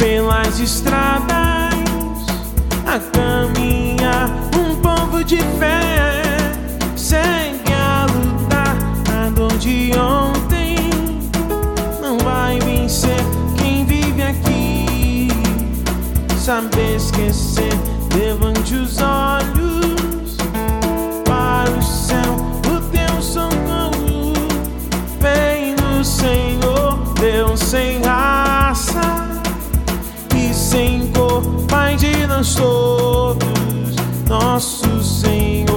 pelas estradas a caminhar, um povo de fé segue a lutar. A dor de ontem não vai vencer quem vive aqui. Saber esquecer, levante os olhos para o céu, o teu socorro vem do Senhor, Deus sem raça e sem cor, Pai de nós todos, nosso Senhor.